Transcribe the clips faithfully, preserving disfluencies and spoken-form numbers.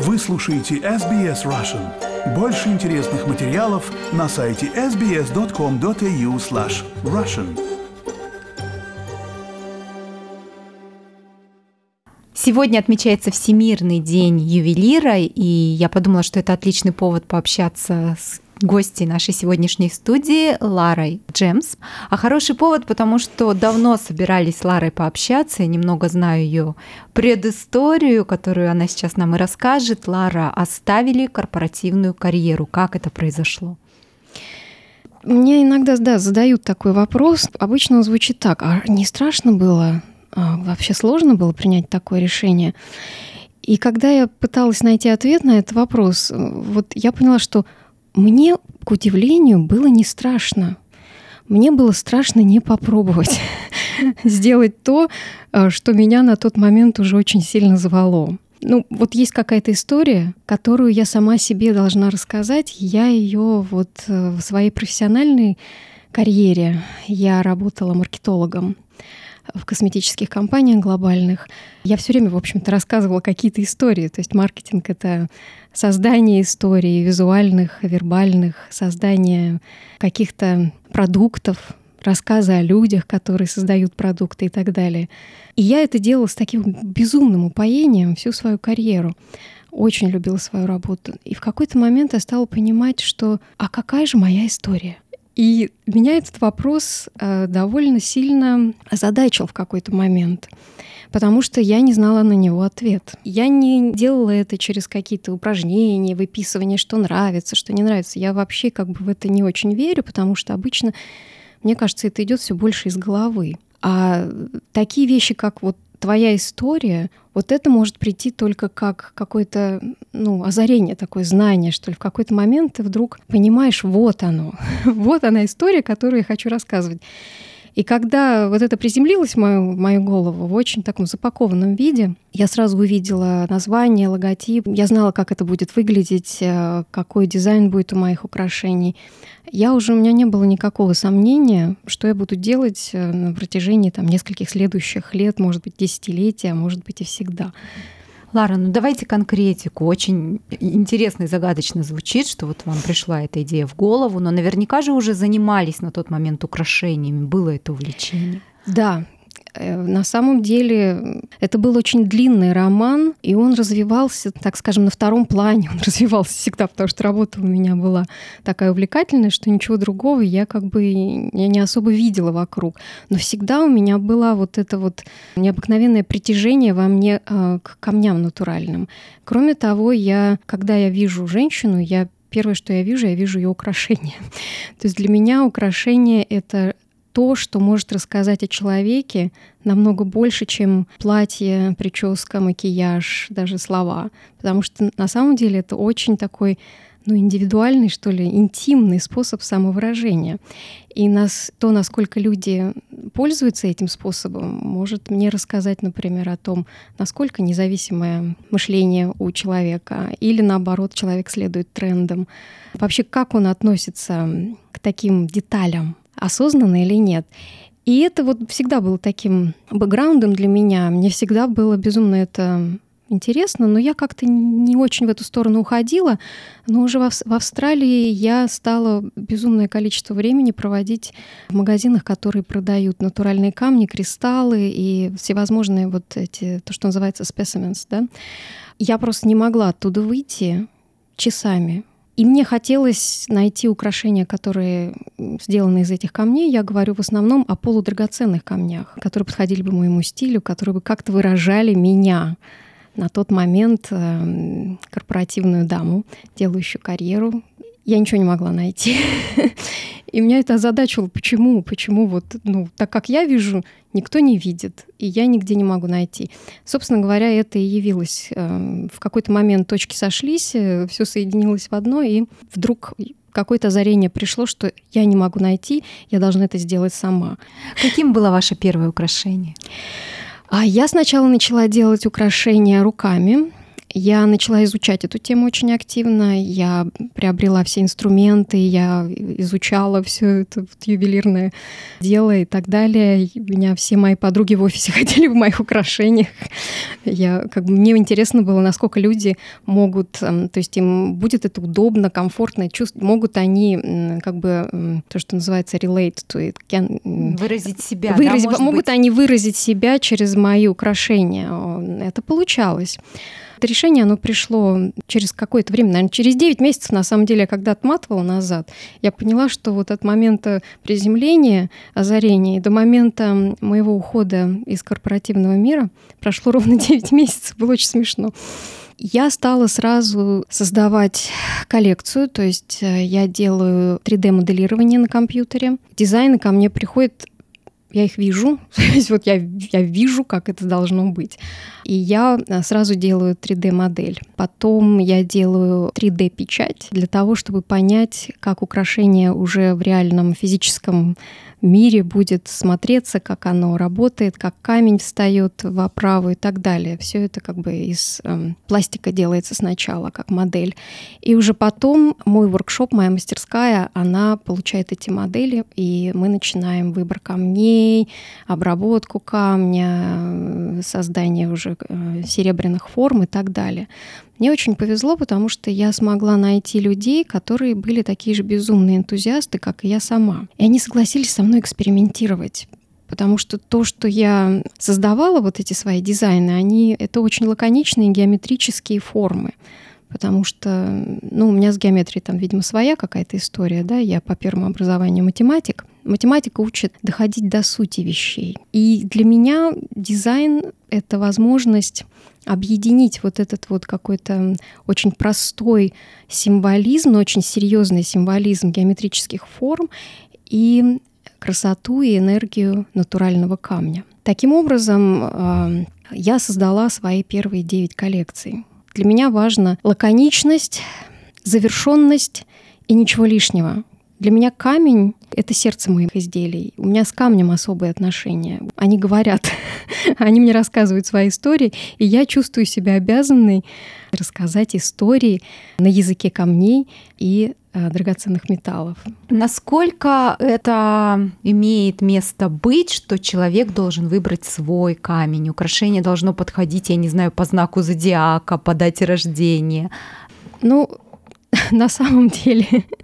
Вы слушаете эс би эс Russian. Больше интересных материалов на сайте эс би эс точка ком точка эй ю слэш Russian. Сегодня отмечается Всемирный день ювелира, и я подумала, что это отличный повод пообщаться с гостьей нашей сегодняшней студии Ларой Джемс. А хороший повод, потому что давно собирались с Ларой пообщаться, я немного знаю ее предысторию, которую она сейчас нам и расскажет. Лара, оставили корпоративную карьеру. Как это произошло? Мне иногда, да, задают такой вопрос. Обычно он звучит так: а не страшно было? А вообще сложно было принять такое решение? И когда я пыталась найти ответ на этот вопрос, вот я поняла, что мне, к удивлению, было не страшно. Мне было страшно не попробовать сделать то, что меня на тот момент уже очень сильно звало. Ну, вот есть какая-то история, которую я сама себе должна рассказать. Я ее вот в своей профессиональной карьере, я работала маркетологом в косметических компаниях глобальных. Я все время, в общем-то, рассказывала какие-то истории. То есть маркетинг — это создание историй визуальных, вербальных, создание каких-то продуктов, рассказы о людях, которые создают продукты и так далее. И я это делала с таким безумным упоением всю свою карьеру. Очень любила свою работу. И в какой-то момент я стала понимать, что «а какая же моя история?» И меня этот вопрос э, довольно сильно озадачил в какой-то момент, потому что я не знала на него ответ. Я не делала это через какие-то упражнения, выписывание, что нравится, что не нравится. Я вообще как бы в это не очень верю, потому что обычно, мне кажется, это идет все больше из головы. А такие вещи, как вот твоя история, вот это может прийти только как какое-то, ну, озарение, такое знание, что ли. В какой-то момент ты вдруг понимаешь, вот оно, вот она история, которую я хочу рассказывать. И когда вот это приземлилось в мою, в мою голову в очень таком запакованном виде, я сразу увидела название, логотип. Я знала, как это будет выглядеть, какой дизайн будет у моих украшений. Я уже, у меня не было никакого сомнения, что я буду делать на протяжении там, нескольких следующих лет, может быть, десятилетия, а может быть и всегда. Лара, ну давайте конкретику. Очень интересно и загадочно звучит, что вот вам пришла эта идея в голову, но наверняка же уже занимались на тот момент украшениями. Было это увлечение? Да. На самом деле это был очень длинный роман, и он развивался, так скажем, на втором плане. Он развивался всегда, потому что работа у меня была такая увлекательная, что ничего другого я как бы я не особо видела вокруг. Но всегда у меня было вот это вот необыкновенное притяжение во мне к камням натуральным. Кроме того, я, когда я вижу женщину, я первое, что я вижу, я вижу ее украшения. То есть для меня украшение — это то, что может рассказать о человеке намного больше, чем платье, прическа, макияж, даже слова. Потому что на самом деле это очень такой, ну, индивидуальный, что ли, интимный способ самовыражения. И нас, то, насколько люди пользуются этим способом, может мне рассказать, например, о том, насколько независимое мышление у человека, или наоборот, человек следует трендам. Вообще, как он относится к таким деталям, осознанно или нет. И это вот всегда было таким бэкграундом для меня. Мне всегда было безумно это интересно, но я как-то не очень в эту сторону уходила. Но уже в Австралии я стала безумное количество времени проводить в магазинах, которые продают натуральные камни, кристаллы и всевозможные вот эти, то, что называется specimens, да. Я просто не могла оттуда выйти часами. И мне хотелось найти украшения, которые сделаны из этих камней. Я говорю в основном о полудрагоценных камнях, которые подходили бы моему стилю, которые бы как-то выражали меня на тот момент, корпоративную даму, делающую карьеру. Я ничего не могла найти. И меня это озадачило. Почему? Почему вот, ну, так как я вижу, никто не видит, и я нигде не могу найти. Собственно говоря, это и явилось. В какой-то момент точки сошлись, все соединилось в одно, и вдруг какое-то озарение пришло, что я не могу найти, я должна это сделать сама. Каким было ваше первое украшение? А я сначала начала делать украшения руками. я начала изучать эту тему очень активно. Я приобрела все инструменты, я изучала все это вот ювелирное дело и так далее. И у меня все мои подруги в офисе ходили в моих украшениях. Я, как бы, мне интересно было, насколько люди могут, то есть им будет это удобно, комфортно, чувств, могут они как бы то, что называется relate to it. Выразить себя. Выразить, да, могут быть... они выразить себя через мои украшения. Это получалось. Это решение, оно пришло через какое-то время, наверное, через девять месяцев, на самом деле, я когда отматывала назад, я поняла, что вот от момента приземления, озарения до момента моего ухода из корпоративного мира прошло ровно девять месяцев. Было очень смешно. Я стала сразу создавать коллекцию, то есть я делаю три дэ-моделирование на компьютере. Дизайны ко мне приходят, я их вижу, то есть вот я, я вижу, как это должно быть. И я сразу делаю три дэ-модель. Потом я делаю три дэ-печать для того, чтобы понять, как украшение уже в реальном физическом мире будет смотреться, как оно работает, как камень встает в оправу и так далее. Все это как бы из э, пластика делается сначала, как модель. И уже потом мой воркшоп, моя мастерская, она получает эти модели, и мы начинаем выбор камней, обработку камня, создание уже э, серебряных форм и так далее. Мне очень повезло, потому что я смогла найти людей, которые были такие же безумные энтузиасты, как и я сама. И они согласились со мной экспериментировать. Потому что то, что я создавала, вот эти свои дизайны, они, это очень лаконичные геометрические формы. Потому что, ну, у меня с геометрией там, видимо, своя какая-то история, да, я по первому образованию математик. Математика учит доходить до сути вещей. И для меня дизайн — это возможность объединить вот этот вот какой-то очень простой символизм, но очень серьезный символизм геометрических форм и красоту и энергию натурального камня. Таким образом, я создала свои первые девять коллекций. Для меня важна лаконичность, завершенность и ничего лишнего. Для меня камень — это сердце моих изделий. У меня с камнем особые отношения. Они говорят, они мне рассказывают свои истории, и я чувствую себя обязанной рассказать истории на языке камней и э, драгоценных металлов. Насколько это имеет место быть, что человек должен выбрать свой камень? Украшение должно подходить, я не знаю, по знаку зодиака, по дате рождения. Ну, на самом деле,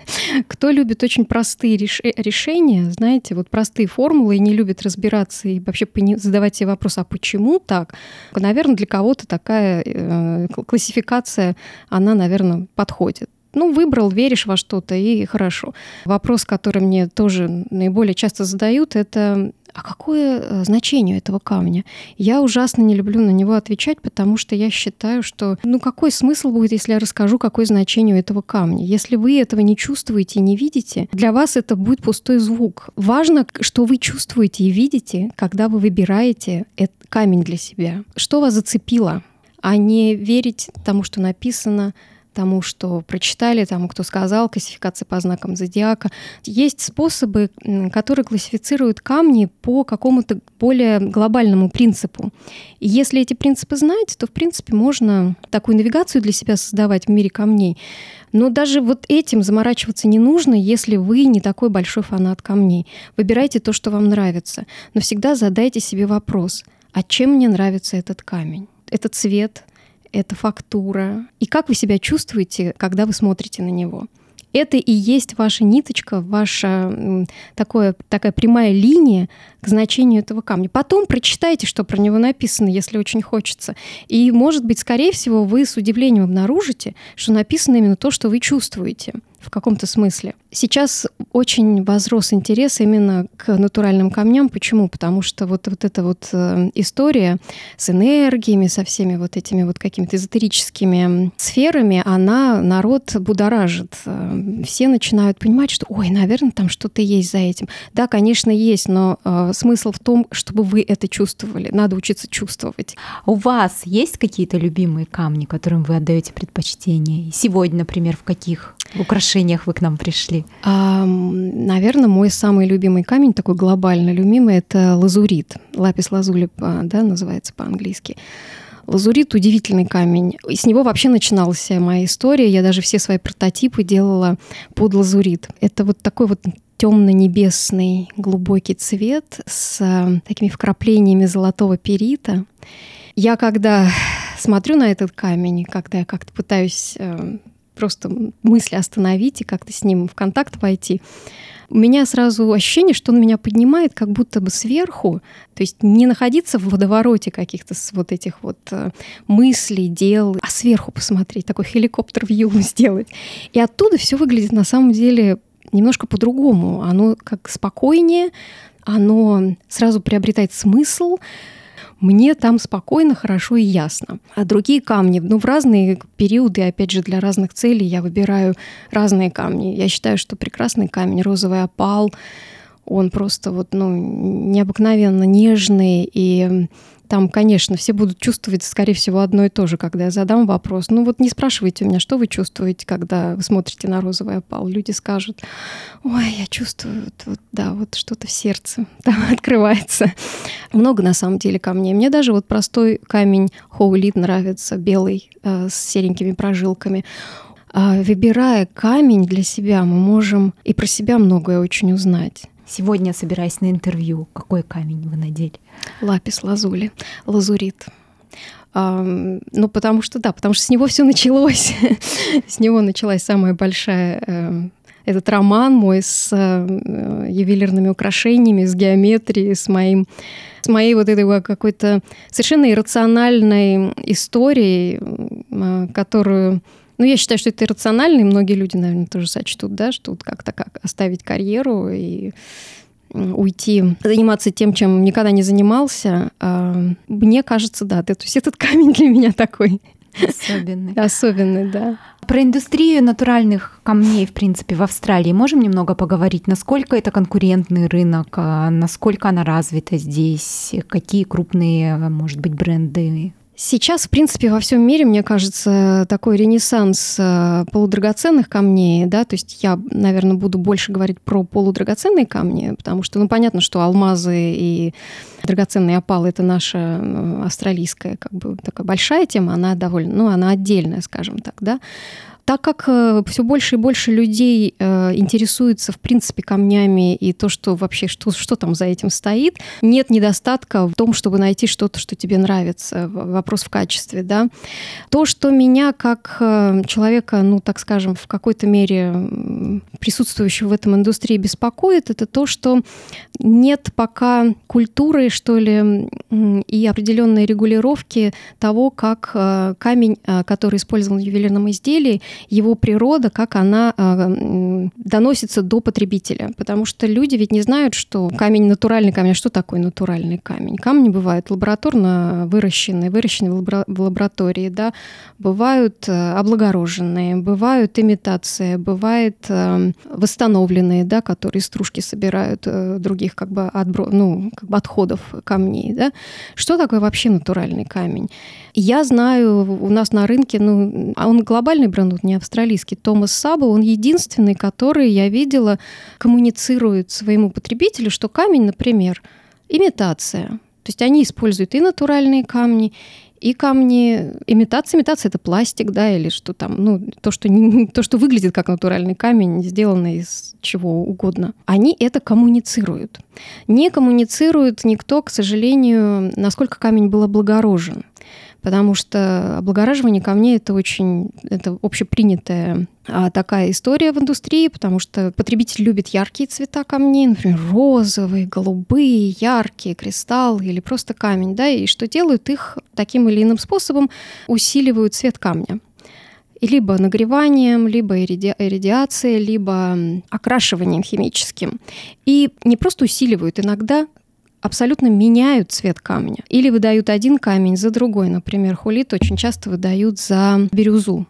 кто любит очень простые реш... решения, знаете, вот простые формулы и не любит разбираться и вообще задавать себе вопрос, а почему так? Наверное, для кого-то такая э, классификация, она, наверное, подходит. Ну, выбрал, веришь во что-то, и хорошо. Вопрос, который мне тоже наиболее часто задают, это а какое значение этого камня? Я ужасно не люблю на него отвечать, потому что я считаю, что ну какой смысл будет, если я расскажу, какое значение у этого камня? Если вы этого не чувствуете и не видите, для вас это будет пустой звук. Важно, что вы чувствуете и видите, когда вы выбираете этот камень для себя. Что вас зацепило, а не верить тому, что написано, тому, что прочитали, тому, кто сказал, классификация по знакам зодиака. Есть способы, которые классифицируют камни по какому-то более глобальному принципу. И если эти принципы знаете, то, в принципе, можно такую навигацию для себя создавать в мире камней. Но даже вот этим заморачиваться не нужно, если вы не такой большой фанат камней. Выбирайте то, что вам нравится. Но всегда задайте себе вопрос, а чем мне нравится этот камень? Это цвет, это фактура. И как вы себя чувствуете, когда вы смотрите на него? Это и есть ваша ниточка, ваша такое, такая прямая линия к значению этого камня. Потом прочитайте, что про него написано, если очень хочется. И, может быть, скорее всего, вы с удивлением обнаружите, что написано именно то, что вы чувствуете в каком-то смысле. Сейчас очень возрос интерес именно к натуральным камням. Почему? Потому что вот, вот эта вот история с энергиями, со всеми вот этими вот какими-то эзотерическими сферами, она народ будоражит. Все начинают понимать, что, ой, наверное, там что-то есть за этим. Да, конечно, есть, но э, смысл в том, чтобы вы это чувствовали. Надо учиться чувствовать. У вас есть какие-то любимые камни, которым вы отдаете предпочтение? Сегодня, например, в каких украшениях вы к нам пришли? А, наверное, мой самый любимый камень, такой глобально любимый, это лазурит. Лапис лазули, да, называется по-английски. Лазурит – удивительный камень. И с него вообще начиналась вся моя история. Я даже все свои прототипы делала под лазурит. Это вот такой вот темно-небесный глубокий цвет с э, такими вкраплениями золотого перита. Я когда смотрю на этот камень, когда я как-то пытаюсь э, просто мысли остановить и как-то с ним в контакт войти, у меня сразу ощущение, что он меня поднимает как будто бы сверху, то есть не находиться в водовороте каких-то вот этих вот мыслей, дел, а сверху посмотреть, такой хеликоптер-вью сделать. И оттуда все выглядит на самом деле немножко по-другому. Оно как спокойнее, оно сразу приобретает смысл. Мне там спокойно, хорошо и ясно. А другие камни, ну, в разные периоды, опять же, для разных целей я выбираю разные камни. Я считаю, что прекрасный камень, розовый опал, он просто вот, ну, необыкновенно нежный. И там, конечно, все будут чувствовать, скорее всего, одно и то же, когда я задам вопрос. Ну вот не спрашивайте у меня, что вы чувствуете, когда вы смотрите на розовый опал. Люди скажут: ой, я чувствую, вот, вот, да, вот что-то в сердце там открывается. Много, на самом деле, камней. Мне даже вот простой камень хоулит нравится, белый, э, с серенькими прожилками. А, выбирая камень для себя, мы можем и про себя многое очень узнать. Сегодня, собираясь на интервью, какой камень вы надели? Лапис лазули, лазурит. А, ну, потому что, да, потому что с него все началось. С него началась самая большая... Э, этот роман мой с э, ювелирными украшениями, с геометрией, с моим... с моей вот этой какой-то совершенно иррациональной историей, э, которую... Ну, я считаю, что это иррационально, и многие люди, наверное, тоже сочтут, да, что вот как-то как оставить карьеру и уйти, заниматься тем, чем никогда не занимался. Мне кажется, да, то есть этот камень для меня такой. Особенный. Особенный, да. Про индустрию натуральных камней, в принципе, в Австралии можем немного поговорить? Насколько это конкурентный рынок, насколько она развита здесь, какие крупные, может быть, бренды? Сейчас, в принципе, во всем мире, мне кажется, такой ренессанс полудрагоценных камней, да, то есть я, наверное, буду больше говорить про полудрагоценные камни, потому что, ну, понятно, что алмазы и драгоценные опалы — это наша австралийская, как бы, такая большая тема, она довольно, ну, она отдельная, скажем так, да. Так как все больше и больше людей интересуются, в принципе, камнями и то, что вообще, что, что там за этим стоит, нет недостатка в том, чтобы найти что-то, что тебе нравится. Вопрос в качестве, да. То, что меня как человека, ну, так скажем, в какой-то мере присутствующего в этом индустрии беспокоит, это то, что нет пока культуры, что ли, и определенной регулировки того, как камень, который использован в ювелирном изделии, его природа, как она э, доносится до потребителя. Потому что люди ведь не знают, что камень натуральный камень. А что такое натуральный камень? Камни бывают лабораторно выращенные, выращенные в, лабора- в лаборатории, да? Бывают э, облагороженные, бывают имитации, бывают э, восстановленные, да, которые стружки собирают э, других как бы, отбро- ну, как бы отходов камней. Да? Что такое вообще натуральный камень? Я знаю, у нас на рынке, ну, а он глобальный бренд, не австралийский, Томас Саба, он единственный, который, я видела, коммуницирует своему потребителю, что камень, например, имитация. То есть они используют и натуральные камни, и камни имитации. Имитация — это пластик, да, или что там, ну, то, что, не, то, что выглядит как натуральный камень, сделанный из чего угодно. Они это коммуницируют. Не коммуницирует никто, к сожалению, насколько камень был облагорожен. Потому что облагораживание камней — это очень это общепринятая а, такая история в индустрии, потому что потребитель любит яркие цвета камней, например, розовые, голубые, яркие, кристаллы или просто камень, да, и что делают их таким или иным способом, усиливают цвет камня. И либо нагреванием, либо ириди... иридиацией, либо окрашиванием химическим. И не просто усиливают, иногда абсолютно меняют цвет камня. Или выдают один камень за другой. Например, хулит очень часто выдают за бирюзу.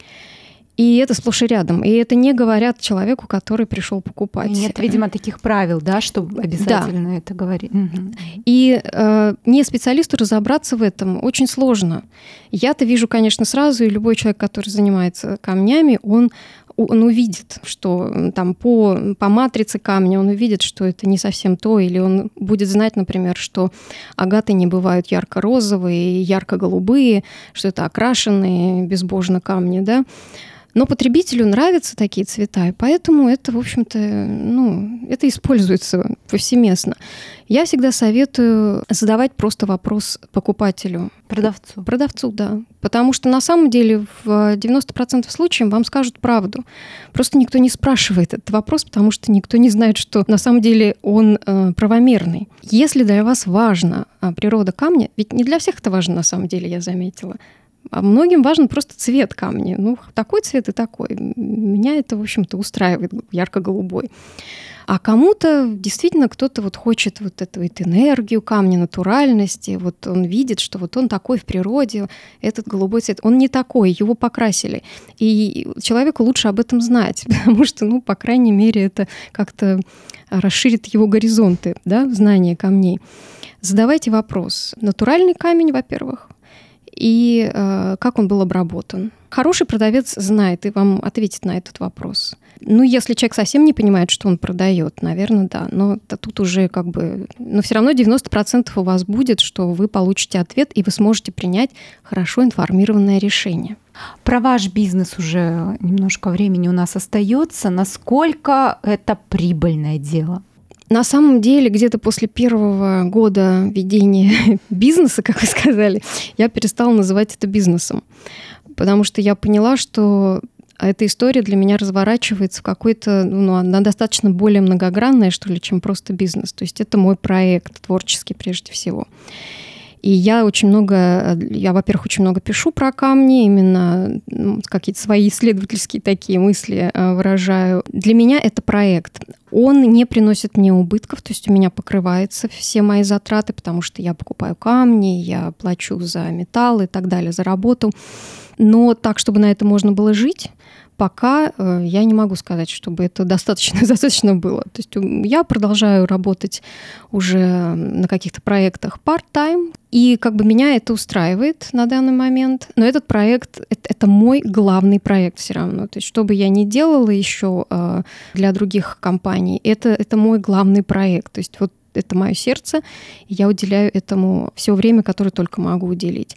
И это сплошь и рядом. И это не говорят человеку, который пришел покупать. Нет, видимо, таких правил, да, чтобы обязательно да. это говорить. Угу. И э, не специалисту разобраться в этом очень сложно. Я-то вижу, конечно, сразу, и любой человек, который занимается камнями, он он увидит, что там по, по матрице камня он увидит, что это не совсем то, или он будет знать, например, что агаты не бывают ярко-розовые, ярко-голубые, что это окрашенные безбожно камни, да. Но потребителю нравятся такие цвета, и поэтому это, в общем-то, ну, это используется повсеместно. Я всегда советую задавать просто вопрос покупателю. Продавцу. Продавцу, да. Потому что на самом деле в девяносто процентов случаев вам скажут правду. Просто никто не спрашивает этот вопрос, потому что никто не знает, что на самом деле он э, правомерный. Если для вас важна э, природа камня, ведь не для всех это важно на самом деле, я заметила, а многим важен просто цвет камня. Ну, такой цвет и такой. Меня это, в общем-то, устраивает, ярко-голубой. А кому-то действительно кто-то вот хочет вот эту вот энергию камня, натуральности. Вот он видит, что вот он такой в природе, этот голубой цвет. Он не такой, его покрасили. И человеку лучше об этом знать, потому что, ну, по крайней мере, это как-то расширит его горизонты, да, знания камней. Задавайте вопрос. Натуральный камень, во-первых, и э, как он был обработан. Хороший продавец знает и вам ответит на этот вопрос. Ну, если человек совсем не понимает, что он продает, наверное, да. Но тут уже как бы... Но все равно девяносто процентов у вас будет, что вы получите ответ, и вы сможете принять хорошо информированное решение. Про ваш бизнес уже немножко времени у нас остается. Насколько это прибыльное дело? На самом деле, где-то после первого года ведения бизнеса, как вы сказали, я перестала называть это бизнесом. Потому что я поняла, что эта история для меня разворачивается в какой-то, ну, она достаточно более многогранная, что ли, чем просто бизнес. То есть это мой проект, творческий прежде всего. И я очень много, я, во-первых, очень много пишу про камни, именно ну, какие-то свои исследовательские такие мысли выражаю. Для меня это проект. Он не приносит мне убытков, то есть у меня покрываются все мои затраты, потому что я покупаю камни, я плачу за металл и так далее, за работу. Но так, чтобы на это можно было жить, пока э, я не могу сказать, чтобы это достаточно, достаточно было. То есть я продолжаю работать уже на каких-то проектах part-time, и как бы меня это устраивает на данный момент. Но этот проект это, — это мой главный проект все равно. То есть что бы я ни делала еще э, для других компаний, это, это мой главный проект. То есть вот это мое сердце, и я уделяю этому все время, которое только могу уделить.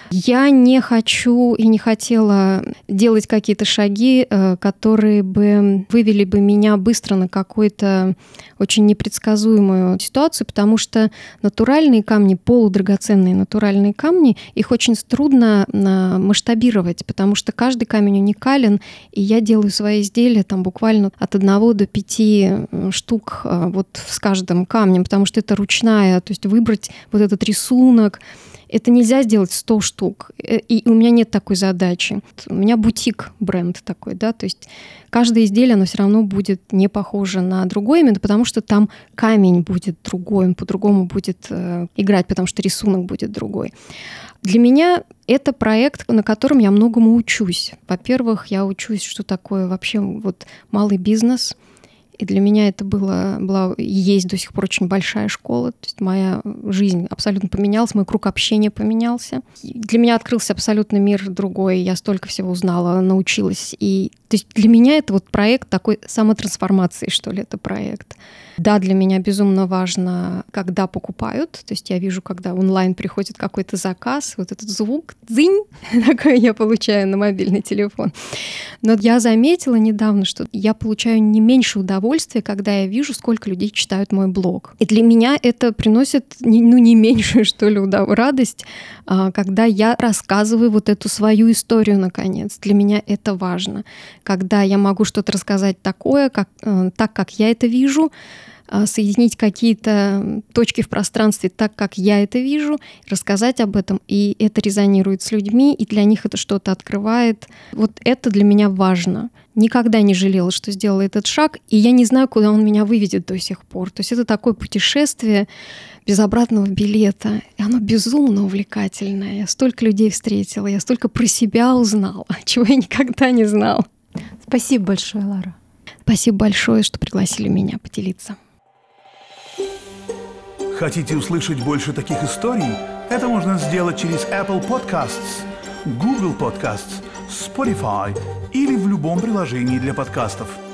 Я не хочу и не хотела делать какие-то шаги, которые бы вывели бы меня быстро на какую-то очень непредсказуемую ситуацию, потому что натуральные камни, полудрагоценные натуральные камни, их очень трудно масштабировать, потому что каждый камень уникален, и я делаю свои изделия там буквально от одного до пяти штук вот с каждым камнем, потому что это ручная, то есть выбрать вот этот рисунок, это нельзя сделать сто штук, и у меня нет такой задачи. У меня бутик-бренд такой, да, то есть каждое изделие, оно все равно будет не похоже на другое, именно потому что там камень будет другой, он по-другому будет э, играть, потому что рисунок будет другой. Для меня это проект, на котором я многому учусь. Во-первых, я учусь, что такое вообще вот малый бизнес. И для меня это было, была и есть до сих пор очень большая школа. То есть моя жизнь абсолютно поменялась, мой круг общения поменялся. Для меня открылся абсолютно мир другой. Я столько всего узнала, научилась. И, то есть для меня это вот проект такой самотрансформации, что ли, это проект. Да, для меня безумно важно, когда покупают. То есть я вижу, когда онлайн приходит какой-то заказ, вот этот звук, дзынь, такой я получаю на мобильный телефон. Но я заметила недавно, что я получаю не меньше удовольствия, когда я вижу, сколько людей читают мой блог. И для меня это приносит, ну, не меньшую, что ли, радость, когда я рассказываю вот эту свою историю, наконец. Для меня это важно. Когда я могу что-то рассказать такое, как, так, как я это вижу, соединить какие-то точки в пространстве так, как я это вижу, рассказать об этом, и это резонирует с людьми, и для них это что-то открывает. Вот это для меня важно. Никогда не жалела, что сделала этот шаг, и я не знаю, куда он меня выведет до сих пор. То есть это такое путешествие без обратного билета, и оно безумно увлекательное. Я столько людей встретила, я столько про себя узнала, чего я никогда не знала. Спасибо большое, Лара. Спасибо большое, что пригласили меня поделиться. Хотите услышать больше таких историй? Это можно сделать через Apple Podcasts, Google Podcasts, Spotify или в любом приложении для подкастов.